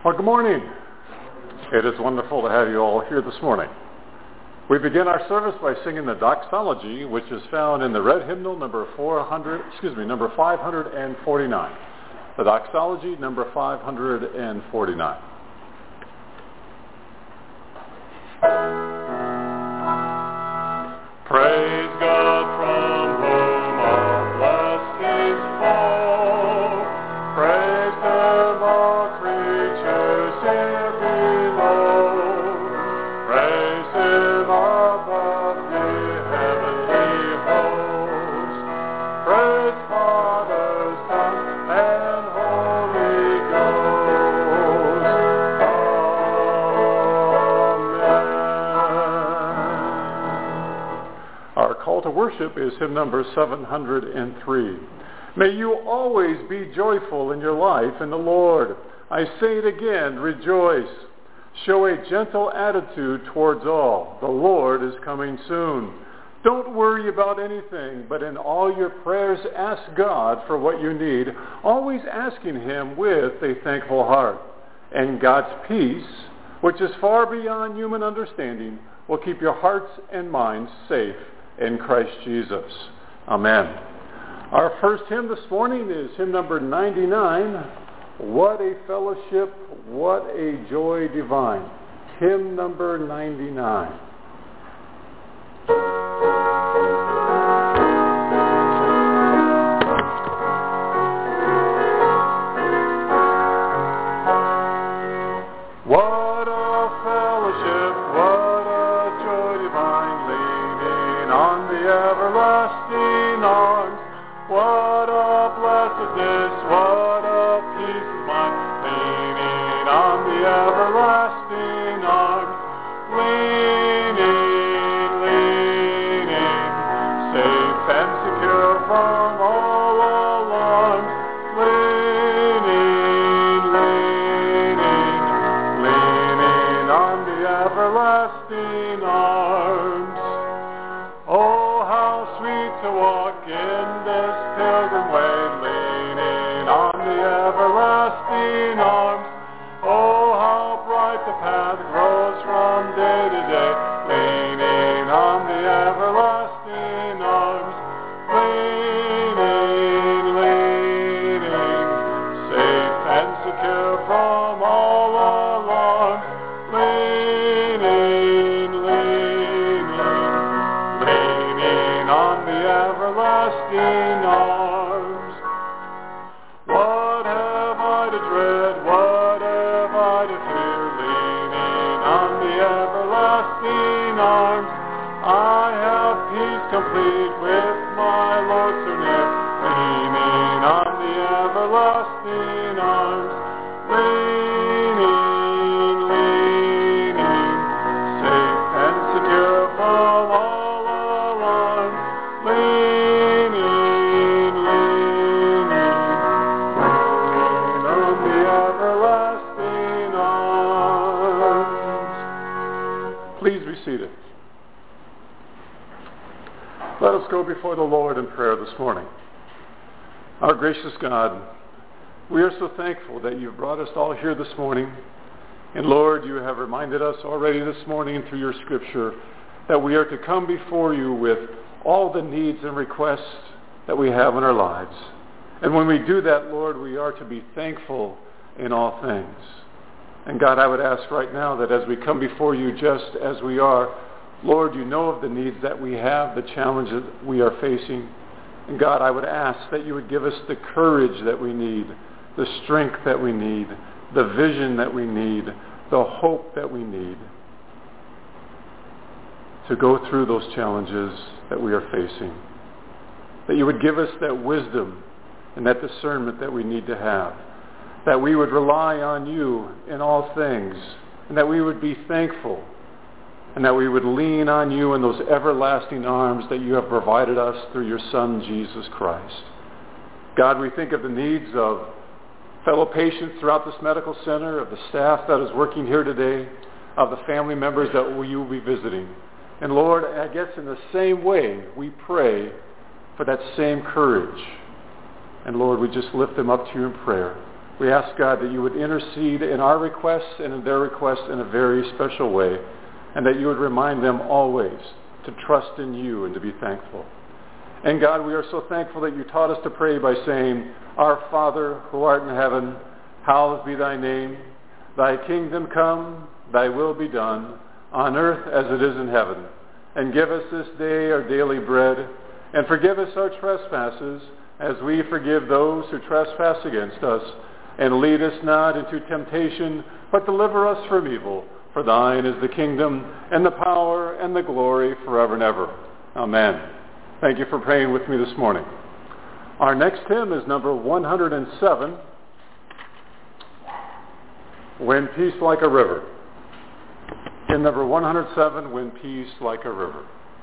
Well, good morning. It is wonderful to have you all here this morning. We begin our service by singing the doxology, which is found in the red hymnal number 549. The doxology number 549. Praise God from whom all blessings flow. Praise Him, all creatures here below. Praise Him above the heavenly hosts. Praise Father, Son, and Holy Ghost. Amen. Our call to worship is hymn number 703. May you always be joyful in your life in the Lord. I say it again, rejoice. Show a gentle attitude towards all. The Lord is coming soon. Don't worry about anything, but in all your prayers ask God for what you need, always asking Him with a thankful heart. And God's peace, which is far beyond human understanding, will keep your hearts and minds safe in Christ Jesus. Amen. Our first hymn this morning is hymn number 99, What a Fellowship, What a Joy Divine. Hymn number 99. What a fellowship, what a joy divine, leaning on the everlasting arms. What a blessedness, what a peace of mind, leaning on the everlasting arms. Leaning, safe and secure from all alarms. Leaning on the everlasting arms. Oh, how sweet to walk in this pilgrim way, leaning on the everlasting arms. Oh, how bright the path grows from day to day, leaning on the everlasting arms. Leaning, safe and secure from all alarms. Leaning on the everlasting arms. What have I to dread? What have I to fear? Leaning on the everlasting arms. I have peace complete with my Lord so near. Leaning on the everlasting arms. Leaning, safe and secure from all alarms. Leaning on the everlasting arms. Please be seated. Let us go before the Lord in prayer this morning. Our gracious God, we are so thankful that you've brought us all here this morning. And Lord, you have reminded us already this morning through your scripture that we are to come before you with all the needs and requests that we have in our lives. And when we do that, Lord, we are to be thankful in all things. And God, I would ask right now that as we come before you just as we are, Lord, you know of the needs that we have, the challenges we are facing. And God, I would ask that you would give us the courage that we need, the strength that we need, the vision that we need, the hope that we need to go through those challenges that we are facing. That you would give us that wisdom and that discernment that we need to have. That we would rely on you in all things, and that we would be thankful, and that we would lean on you in those everlasting arms that you have provided us through your Son, Jesus Christ. God, we think of the needs of fellow patients throughout this medical center, of the staff that is working here today, of the family members that you will be visiting. And Lord, I guess in the same way, we pray for that same courage. And Lord, we just lift them up to you in prayer. We ask, God, that you would intercede in our requests and in their requests in a very special way, and that you would remind them always to trust in you and to be thankful. And God, we are so thankful that you taught us to pray by saying, Our Father, who art in heaven, hallowed be thy name. Thy kingdom come, thy will be done, on earth as it is in heaven. And give us this day our daily bread, and forgive us our trespasses, as we forgive those who trespass against us. And lead us not into temptation, but deliver us from evil. For thine is the kingdom, and the power, and the glory forever and ever. Amen. Thank you for praying with me this morning. Our next hymn is number 107, When Peace Like a River. In number 107, When Peace Like a River.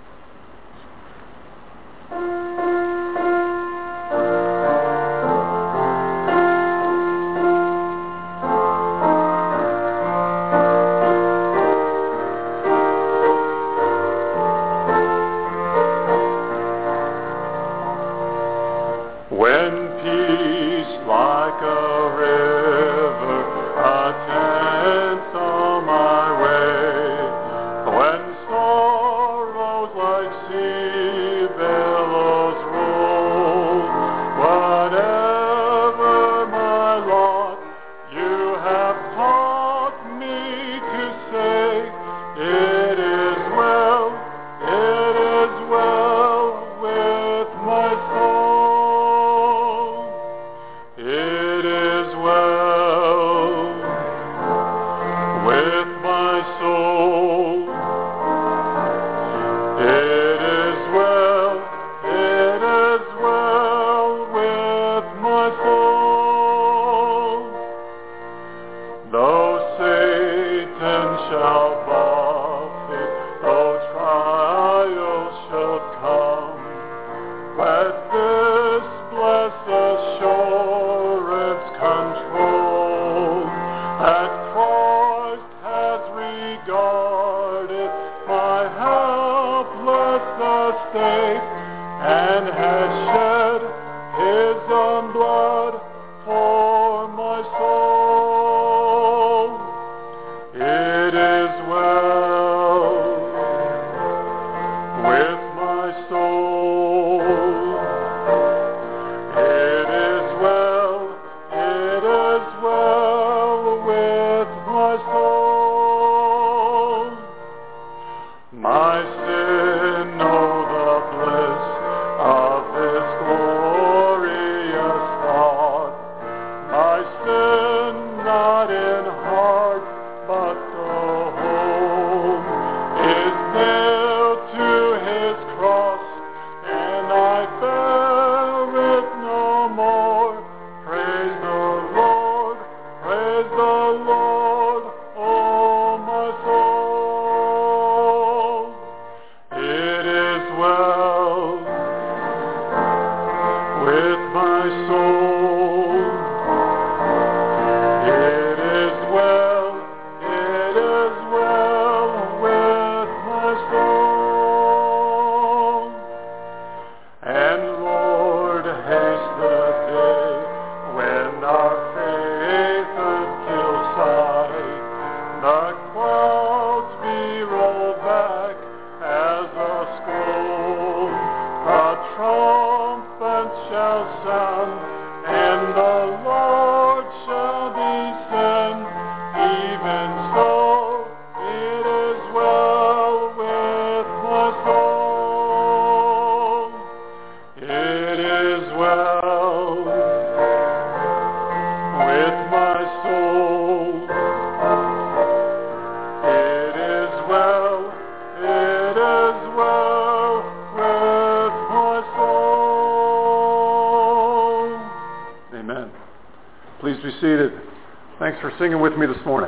Thanks for singing with me this morning.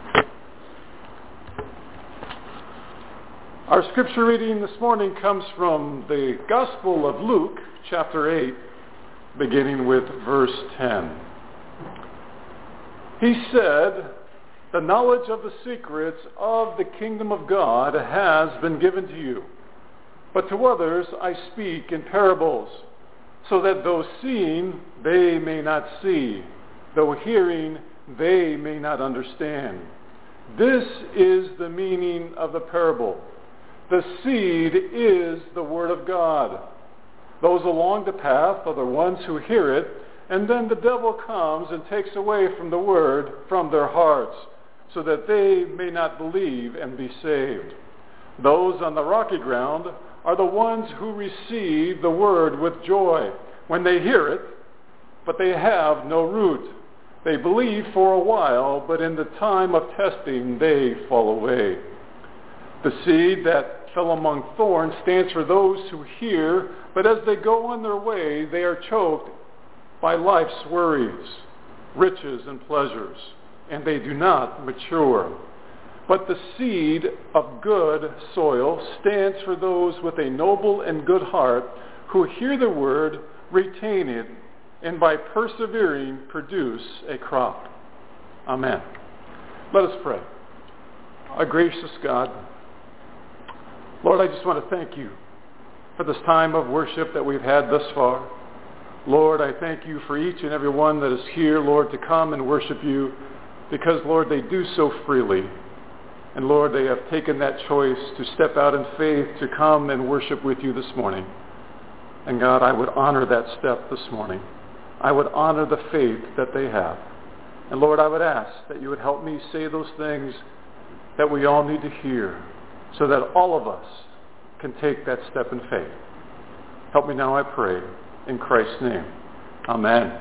Our scripture reading this morning comes from the Gospel of Luke, chapter 8, beginning with verse 10. He said, "The knowledge of the secrets of the kingdom of God has been given to you, but to others I speak in parables, so that though seeing they may not see, though hearing they may not understand. This is the meaning of the parable. The seed is the word of God. Those along the path are the ones who hear it, and then the devil comes and takes away from the word from their hearts, so that they may not believe and be saved. Those on the rocky ground are the ones who receive the word with joy when they hear it, but they have no root. They believe for a while, but in the time of testing, they fall away. The seed that fell among thorns stands for those who hear, but as they go on their way, they are choked by life's worries, riches, and pleasures, and they do not mature. But the seed of good soil stands for those with a noble and good heart who hear the word, retain it, and by persevering produce a crop. Amen. Let us pray. Our gracious God, Lord, I just want to thank you for this time of worship that we've had thus far. Lord, I thank you for each and every one that is here, Lord, to come and worship you, because, Lord, they do so freely. And, Lord, they have taken that choice to step out in faith to come and worship with you this morning. And, God, I would honor that step this morning. I would honor the faith that they have. And, Lord, I would ask that you would help me say those things that we all need to hear so that all of us can take that step in faith. Help me now, I pray, in Christ's name. Amen.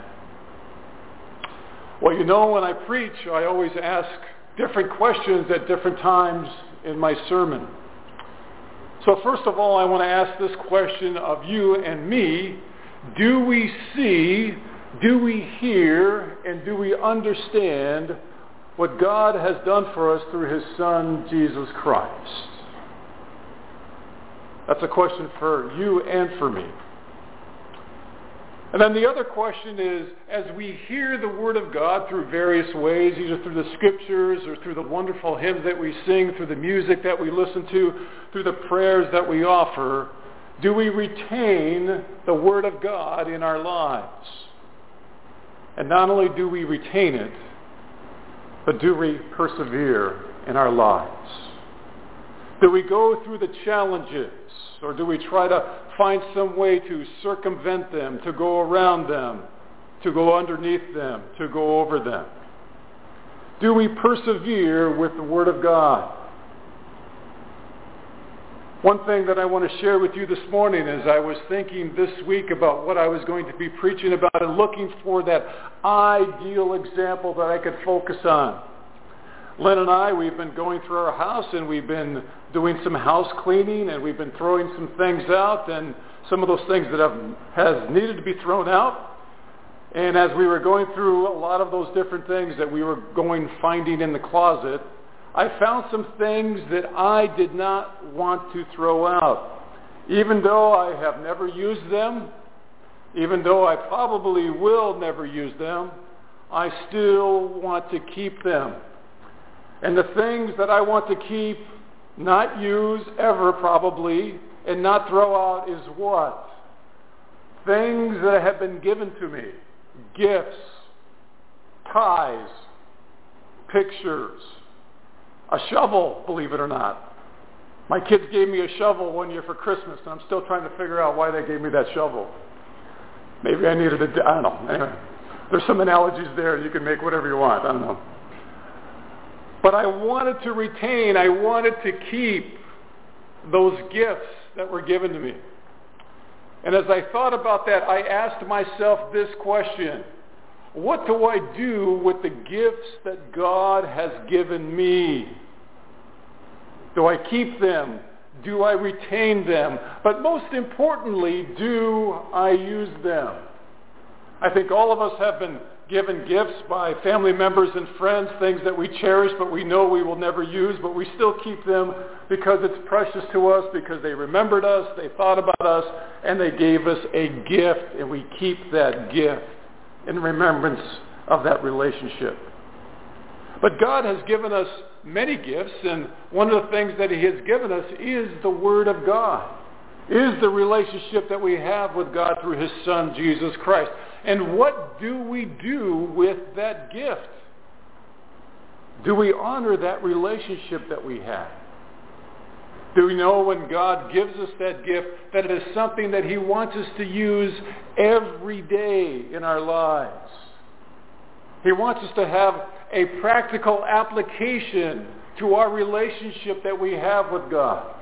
Well, you know, when I preach, I always ask different questions at different times in my sermon. So first of all, I want to ask this question of you and me. Do we see, do we hear, and do we understand what God has done for us through his Son, Jesus Christ? That's a question for you and for me. And then the other question is, as we hear the Word of God through various ways, either through the Scriptures or through the wonderful hymns that we sing, through the music that we listen to, through the prayers that we offer, do we retain the Word of God in our lives? And not only do we retain it, but do we persevere in our lives? Do we go through the challenges, or do we try to find some way to circumvent them, to go around them, to go underneath them, to go over them? Do we persevere with the Word of God? One thing that I want to share with you this morning is I was thinking this week about what I was going to be preaching about and looking for that ideal example that I could focus on. Lynn and I, we've been going through our house and we've been doing some house cleaning and we've been throwing some things out, and some of those things that has needed to be thrown out. And as we were going through a lot of those different things that we were finding in the closet, I found some things that I did not want to throw out. Even though I have never used them, even though I probably will never use them, I still want to keep them. And the things that I want to keep, not use ever probably, and not throw out is what? Things that have been given to me. Gifts, ties, pictures, a shovel, believe it or not. My kids gave me a shovel one year for Christmas, and I'm still trying to figure out why they gave me that shovel. Maybe I needed it, I don't know. Anyway, there's some analogies there. You can make whatever you want. I don't know. But I wanted to retain, I wanted to keep those gifts that were given to me. And as I thought about that, I asked myself this question: what do I do with the gifts that God has given me? Do I keep them? Do I retain them? But most importantly, do I use them? I think all of us have been given gifts by family members and friends, things that we cherish but we know we will never use, but we still keep them because it's precious to us, because they remembered us, they thought about us, and they gave us a gift, and we keep that gift in remembrance of that relationship. But God has given us many gifts, and one of the things that he has given us is the Word of God, is the relationship that we have with God through his Son, Jesus Christ. And what do we do with that gift? Do we honor that relationship that we have? Do we know when God gives us that gift that it is something that he wants us to use every day in our lives? He wants us to have a practical application to our relationship that we have with God.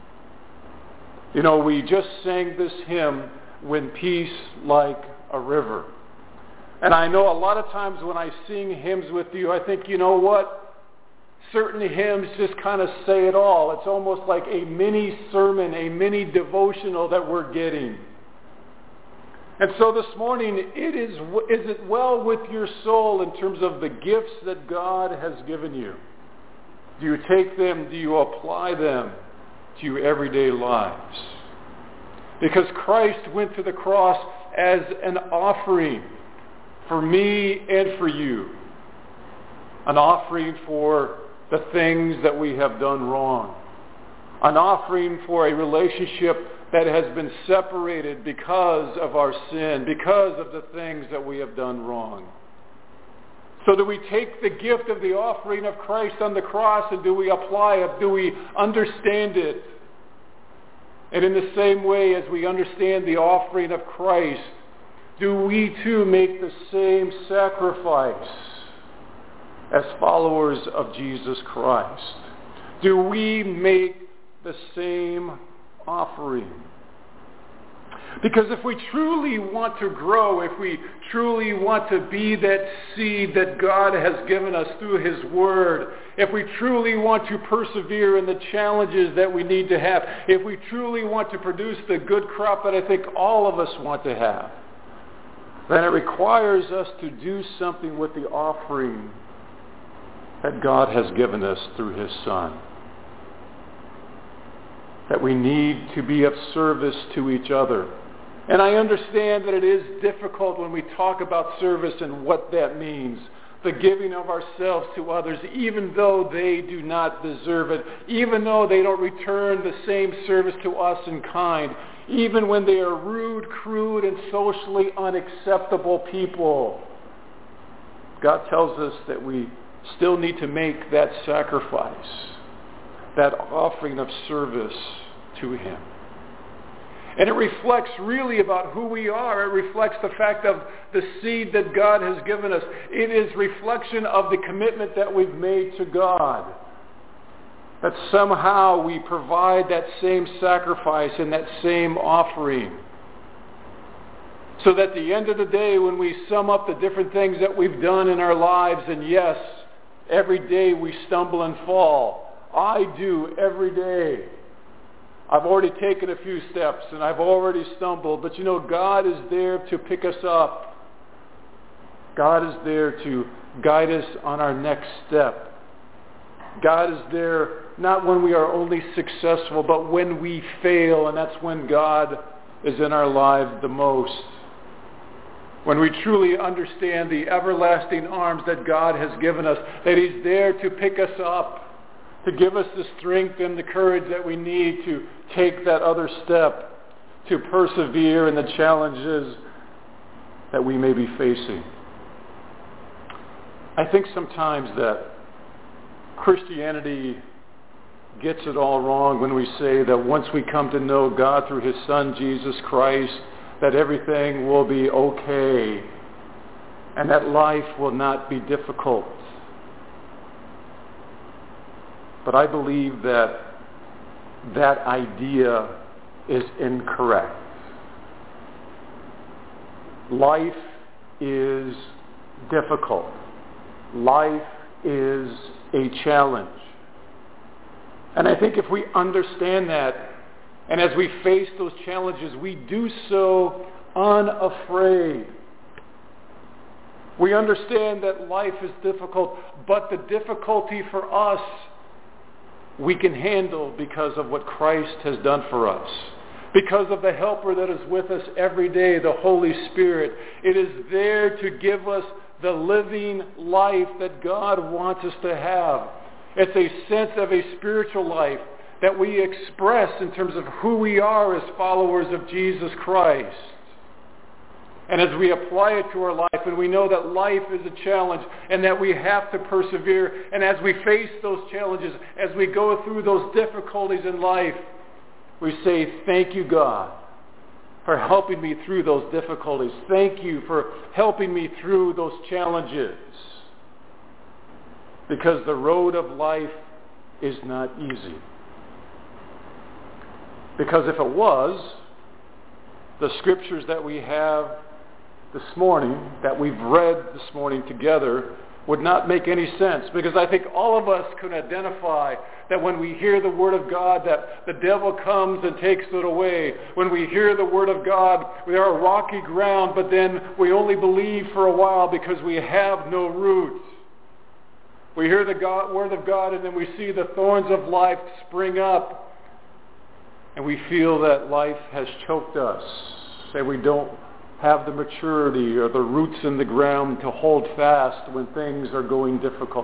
You know, we just sang this hymn, "When Peace Like a River." And I know a lot of times when I sing hymns with you, I think, you know what? Certain hymns just kind of say it all. It's almost like a mini sermon, a mini devotional that we're getting. And so this morning, is it well with your soul in terms of the gifts that God has given you? Do you take them? Do you apply them to your everyday lives? Because Christ went to the cross as an offering for me and for you. An offering for the things that we have done wrong. An offering for a relationship that has been separated because of our sin, because of the things that we have done wrong. So do we take the gift of the offering of Christ on the cross and do we apply it? Do we understand it? And in the same way as we understand the offering of Christ, do we too make the same sacrifice as followers of Jesus Christ? Do we make the same offering? Because if we truly want to grow, if we truly want to be that seed that God has given us through his word, if we truly want to persevere in the challenges that we need to have, if we truly want to produce the good crop that I think all of us want to have, then it requires us to do something with the offering that God has given us through his Son. That we need to be of service to each other. And I understand that it is difficult when we talk about service and what that means. The giving of ourselves to others, even though they do not deserve it, even though they don't return the same service to us in kind, even when they are rude, crude, and socially unacceptable people. God tells us that we still need to make that sacrifice, that offering of service to him. And it reflects really about who we are. It reflects the fact of the seed that God has given us. It is reflection of the commitment that we've made to God. That somehow we provide that same sacrifice and that same offering. So that at the end of the day, when we sum up the different things that we've done in our lives, and yes, every day we stumble and fall. I do every day. I've already taken a few steps and I've already stumbled, but you know, God is there to pick us up. God is there to guide us on our next step. God is there not when we are only successful, but when we fail, and that's when God is in our lives the most. When we truly understand the everlasting arms that God has given us, that he's there to pick us up, to give us the strength and the courage that we need to take that other step, to persevere in the challenges that we may be facing. I think sometimes that Christianity gets it all wrong when we say that once we come to know God through his Son, Jesus Christ, that everything will be okay and that life will not be difficult. But I believe that that idea is incorrect. Life is difficult. Life is a challenge. And I think if we understand that, and as we face those challenges, we do so unafraid. We understand that life is difficult, but the difficulty for us we can handle because of what Christ has done for us. Because of the helper that is with us every day, the Holy Spirit. It is there to give us the living life that God wants us to have. It's a sense of a spiritual life that we express in terms of who we are as followers of Jesus Christ. And as we apply it to our life, and we know that life is a challenge and that we have to persevere, and as we face those challenges, as we go through those difficulties in life, we say, thank you, God, for helping me through those difficulties. Thank you for helping me through those challenges. Because the road of life is not easy. Because if it was, the scriptures that we have this morning, that we've read this morning together, would not make any sense. Because I think all of us can identify that when we hear the Word of God, that the devil comes and takes it away. When we hear the Word of God, we are rocky ground, but then we only believe for a while because we have no roots. We hear the Word of God, and then we see the thorns of life spring up, and we feel that life has choked us, and we don't have the maturity or the roots in the ground to hold fast when things are going difficult.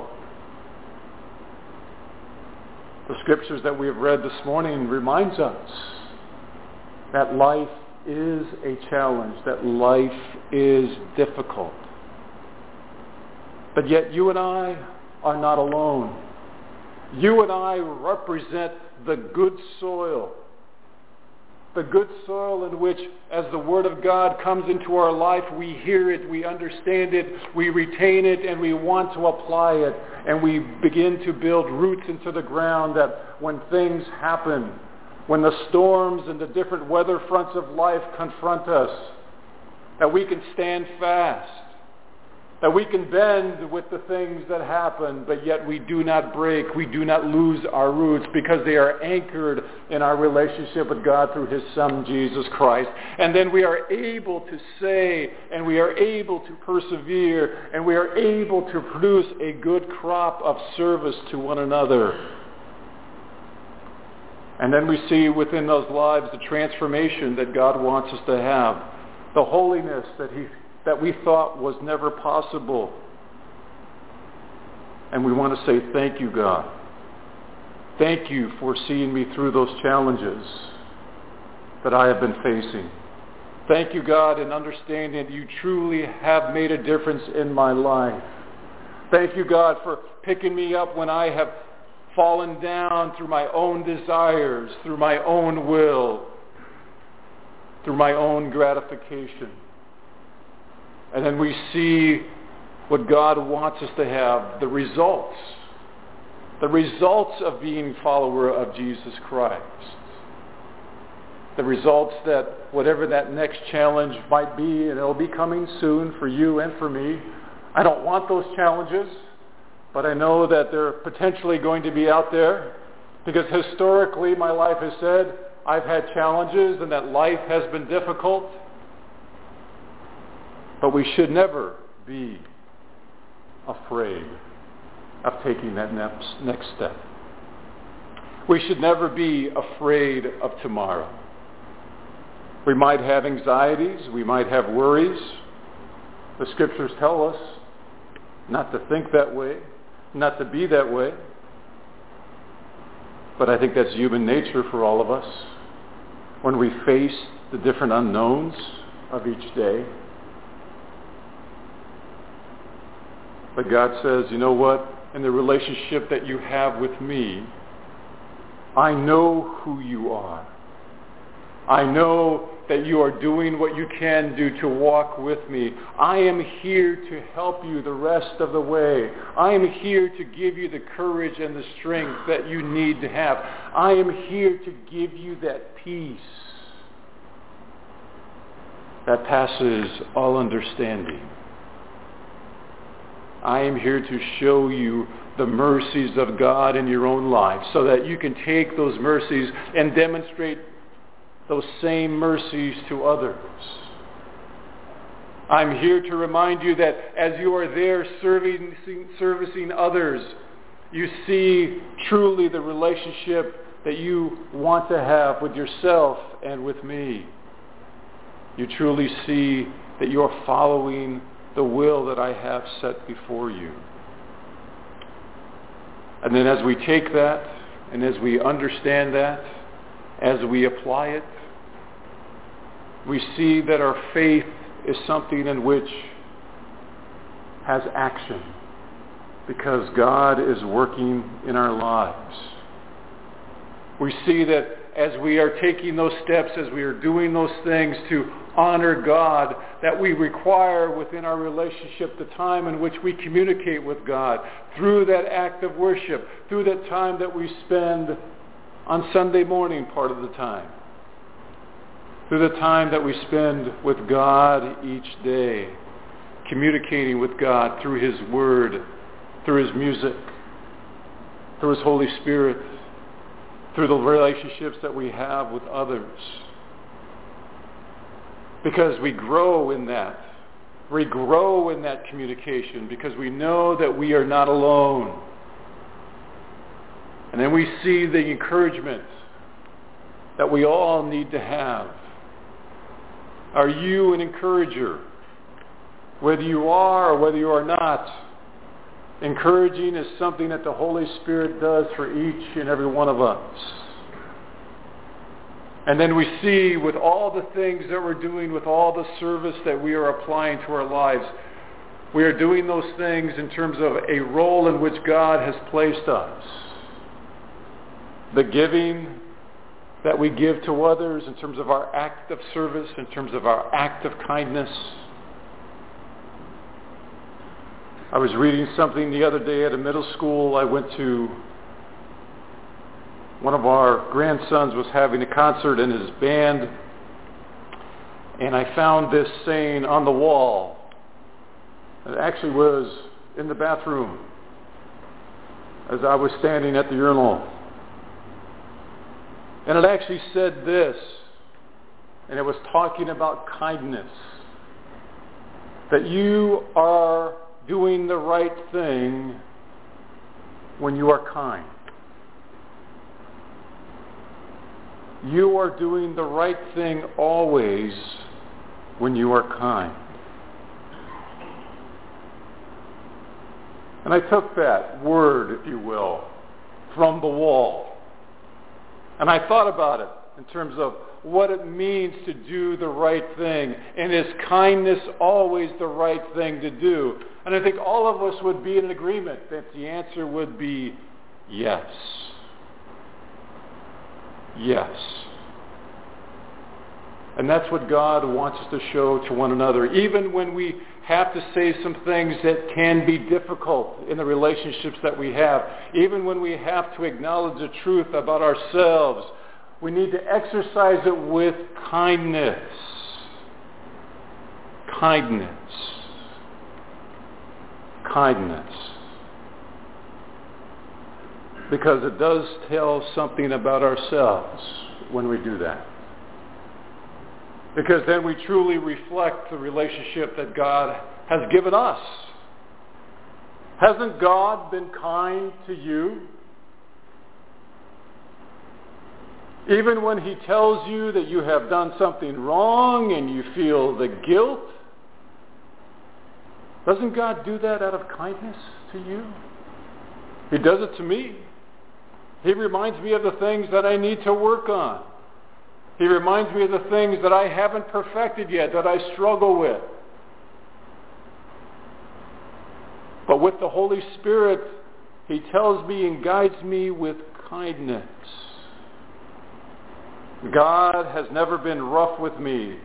The scriptures that we have read this morning reminds us that life is a challenge, that life is difficult. But yet you and I are not alone. You and I represent the good soil. The good soil in which, as the Word of God comes into our life, we hear it, we understand it, we retain it, and we want to apply it. And we begin to build roots into the ground that when things happen, when the storms and the different weather fronts of life confront us, that we can stand fast. That we can bend with the things that happen, but yet we do not break, we do not lose our roots because they are anchored in our relationship with God through His Son, Jesus Christ. And then we are able to say, and we are able to persevere, and we are able to produce a good crop of service to one another. And then we see within those lives the transformation that God wants us to have, the holiness that we thought was never possible. And we want to say, thank you, God. Thank you for seeing me through those challenges that I have been facing. Thank you, God, in understanding that you truly have made a difference in my life. Thank you, God, for picking me up when I have fallen down through my own desires, through my own will, through my own gratification. And then we see what God wants us to have, the results of being a follower of Jesus Christ. The results that whatever that next challenge might be, and it'll be coming soon for you and for me. I don't want those challenges, but I know that they're potentially going to be out there because historically my life has said I've had challenges and that life has been difficult. But we should never be afraid of taking that next step. We should never be afraid of tomorrow. We might have anxieties. We might have worries. The scriptures tell us not to think that way, not to be that way. But I think that's human nature for all of us. When we face the different unknowns of each day, but God says, you know what? In the relationship that you have with me, I know who you are. I know that you are doing what you can do to walk with me. I am here to help you the rest of the way. I am here to give you the courage and the strength that you need to have. I am here to give you that peace that passes all understanding. I am here to show you the mercies of God in your own life so that you can take those mercies and demonstrate those same mercies to others. I'm here to remind you that as you are there servicing others, you see truly the relationship that you want to have with yourself and with me. You truly see that you are following the will that I have set before you. And then as we take that, and as we understand that, as we apply it, we see that our faith is something in which has action, because God is working in our lives. We see that as we are taking those steps, as we are doing those things to honor God, that we require within our relationship the time in which we communicate with God through that act of worship, through that time that we spend on Sunday morning part of the time, through the time that we spend with God each day, communicating with God through His Word, through His music, through His Holy Spirit, through the relationships that we have with others. Because we grow in that. We grow in that communication because we know that we are not alone. And then we see the encouragement that we all need to have. Are you an encourager? Whether you are or whether you are not, encouraging is something that the Holy Spirit does for each and every one of us. And then we see with all the things that we're doing, with all the service that we are applying to our lives, we are doing those things in terms of a role in which God has placed us. The giving that we give to others in terms of our act of service, in terms of our act of kindness. I was reading something the other day at a middle school I went to. One of our grandsons was having a concert in his band, and I found this saying on the wall. It actually was in the bathroom as I was standing at the urinal. And it actually said this, and it was talking about kindness. That you are doing the right thing when you are kind. You are doing the right thing always when you are kind. And I took that word, if you will, from the wall. And I thought about it in terms of what it means to do the right thing. And is kindness always the right thing to do? And I think all of us would be in agreement that the answer would be yes. Yes. And that's what God wants us to show to one another. Even when we have to say some things that can be difficult in the relationships that we have, even when we have to acknowledge the truth about ourselves, we need to exercise it with kindness. Kindness. Kindness. Because it does tell something about ourselves when we do that. Because then we truly reflect the relationship that God has given us. Hasn't God been kind to you? Even when He tells you that you have done something wrong and you feel the guilt, doesn't God do that out of kindness to you? He does it to me. He reminds me of the things that I need to work on. He reminds me of the things that I haven't perfected yet, that I struggle with. But with the Holy Spirit, He tells me and guides me with kindness. God has never been rough with me.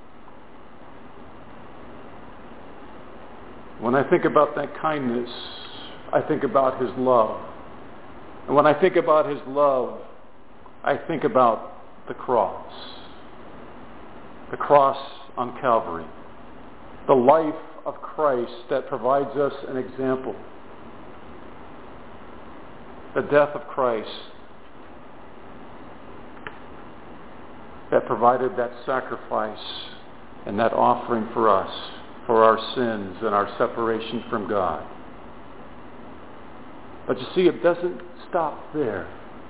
When I think about that kindness, I think about His love. And when I think about His love, I think about the cross on Calvary, the life of Christ that provides us an example, the death of Christ that provided that sacrifice and that offering for us, for our sins and our separation from God. But you see, it doesn't stop there.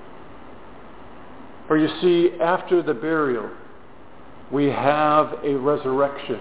For you see, after the burial, we have a resurrection.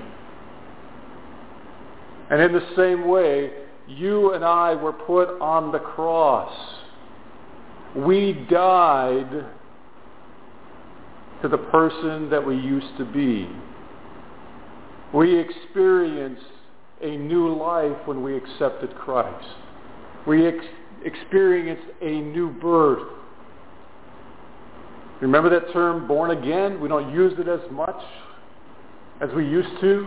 And in the same way, you and I were put on the cross. We died to the person that we used to be. We experience a new life when we accepted Christ. We experience a new birth. Remember that term, born again? We don't use it as much as we used to.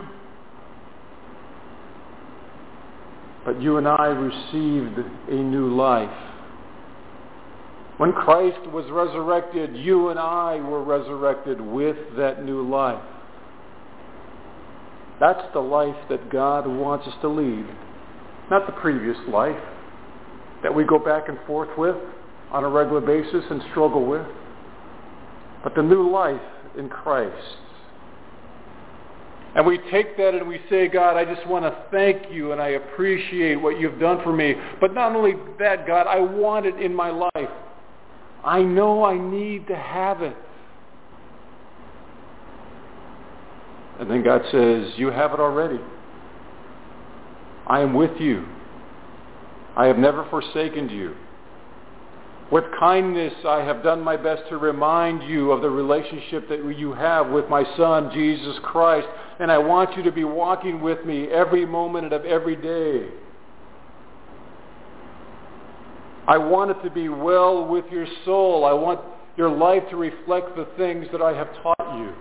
But you and I received a new life. When Christ was resurrected, you and I were resurrected with that new life. That's the life that God wants us to lead. Not the previous life that we go back and forth with on a regular basis and struggle with, but the new life in Christ. And we take that and we say, God, I just want to thank you and I appreciate what you've done for me. But not only that, God, I want it in my life. I know I need to have it. And then God says, you have it already. I am with you. I have never forsaken you. With kindness, I have done my best to remind you of the relationship that you have with my Son, Jesus Christ. And I want you to be walking with me every moment of every day. I want it to be well with your soul. I want your life to reflect the things that I have taught you.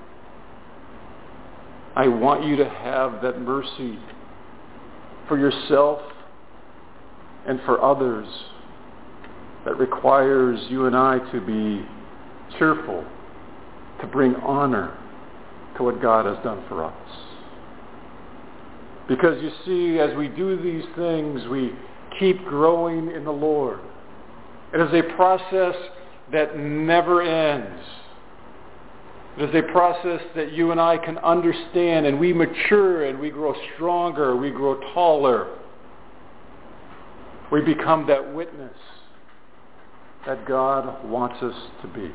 I want you to have that mercy for yourself and for others that requires you and I to be cheerful, to bring honor to what God has done for us. Because you see, as we do these things, we keep growing in the Lord. It is a process that never ends. It is a process that you and I can understand, and we mature and we grow stronger, we grow taller. We become that witness that God wants us to be.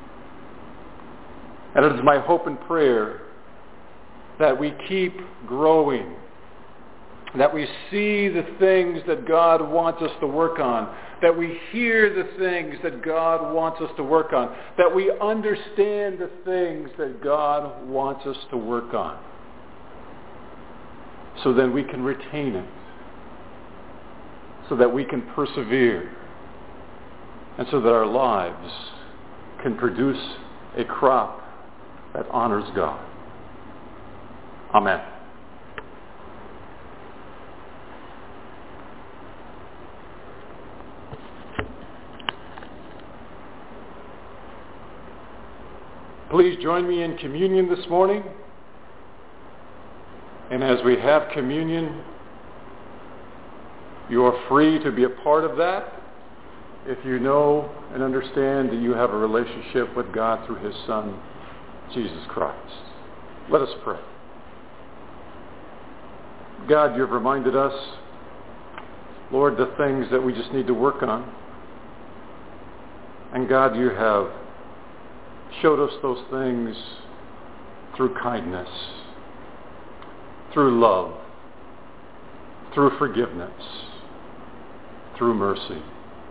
And it is my hope and prayer that we keep growing, that we see the things that God wants us to work on, that we hear the things that God wants us to work on, that we understand the things that God wants us to work on, so then we can retain it, so that we can persevere, and so that our lives can produce a crop that honors God. Amen. Please join me in communion this morning. And as we have communion, you are free to be a part of that if you know and understand that you have a relationship with God through his Son, Jesus Christ. Let us pray. God, you've reminded us, Lord, the things that we just need to work on. And God, you have showed us those things through kindness, through love, through forgiveness, through mercy.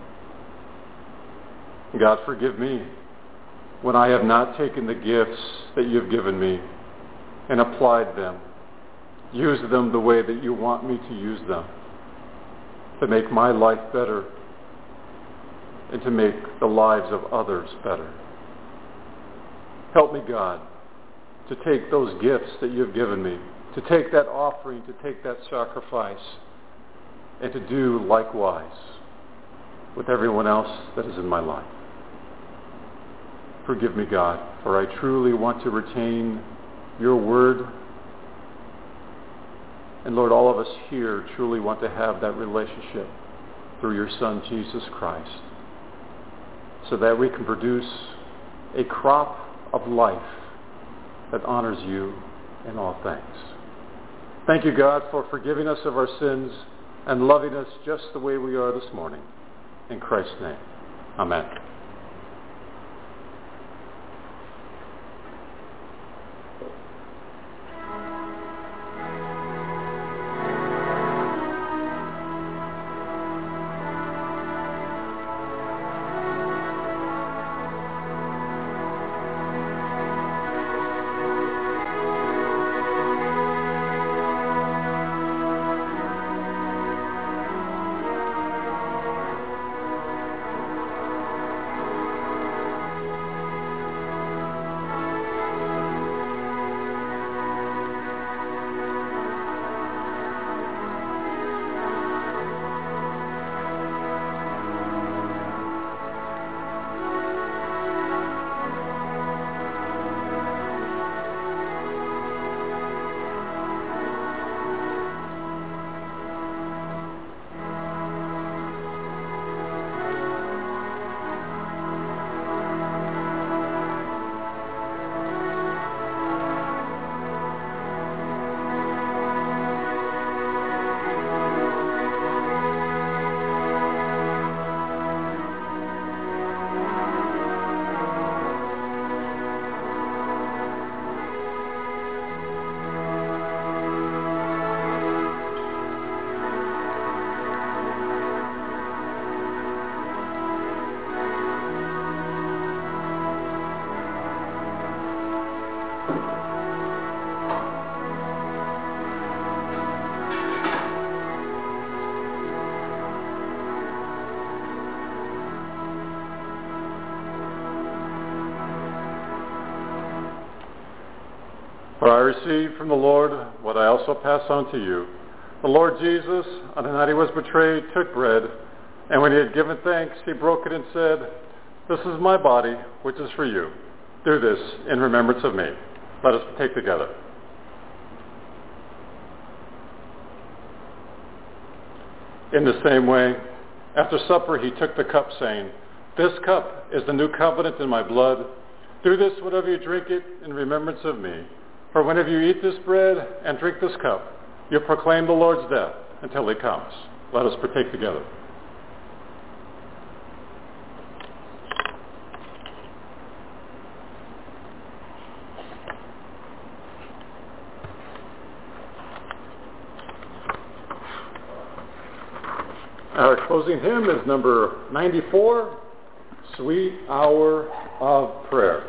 God, forgive me when I have not taken the gifts that you've given me and applied them, used them the way that you want me to use them, to make my life better and to make the lives of others better. Help me, God, to take those gifts that you've given me, to take that offering, to take that sacrifice, and to do likewise with everyone else that is in my life. Forgive me, God, for I truly want to retain your word. And Lord, all of us here truly want to have that relationship through your Son, Jesus Christ, so that we can produce a crop of life that honors you in all things. Thank you, God, for forgiving us of our sins and loving us just the way we are this morning. In Christ's name, amen. For I received from the Lord what I also pass on to you. The Lord Jesus, on the night he was betrayed, took bread, and when he had given thanks, he broke it and said, "This is my body, which is for you. Do this in remembrance of me." Let us take together. In the same way, after supper, he took the cup, saying, "This cup is the new covenant in my blood. Do this whenever you drink it in remembrance of me. For whenever you eat this bread and drink this cup, you proclaim the Lord's death until he comes." Let us partake together. Our closing hymn is number 94, Sweet Hour of Prayer.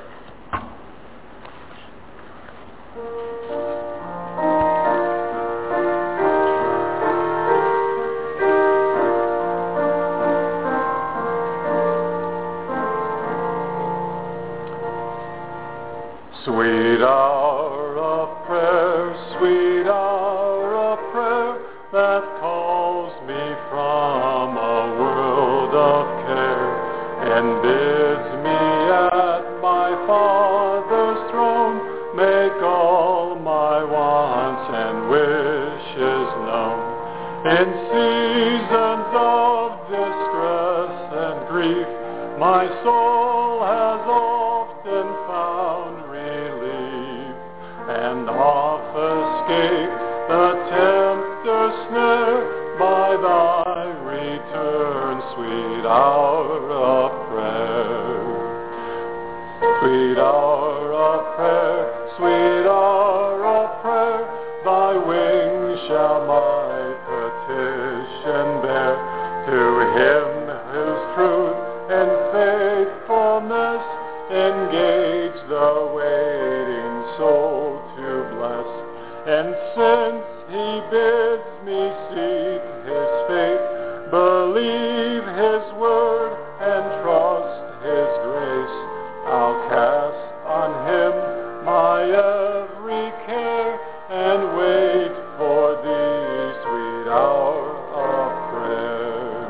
Sweet hour of prayer, sweet hour of prayer, that calls me from a world of care, and bids me at my Father's throne make all my wants and wishes known. In seasons of distress and grief, my soul has often found relief, and oft escaped the tempter's snare by thy return, sweet hour of prayer. Sweet hour of prayer, sweet hour of prayer, thy wings shall my petition bear. To him whose truth and faithfulness engage the waiting soul to bless. And since he bids me seek his faith, believe his word and trust his grace, I'll cast on him my every care and wait for thee, sweet hour of prayer.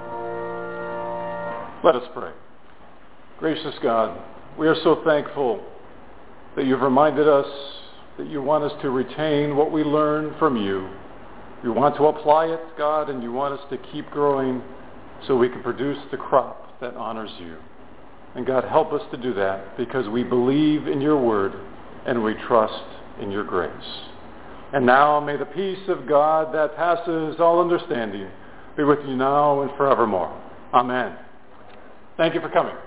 Let us pray. Gracious God, we are so thankful that you've reminded us that you want us to retain what we learn from you. You want to apply it, God, and you want us to keep growing so we can produce the crop that honors you. And God, help us to do that because we believe in your word and we trust in your grace. And now may the peace of God that passes all understanding be with you now and forevermore. Amen. Thank you for coming.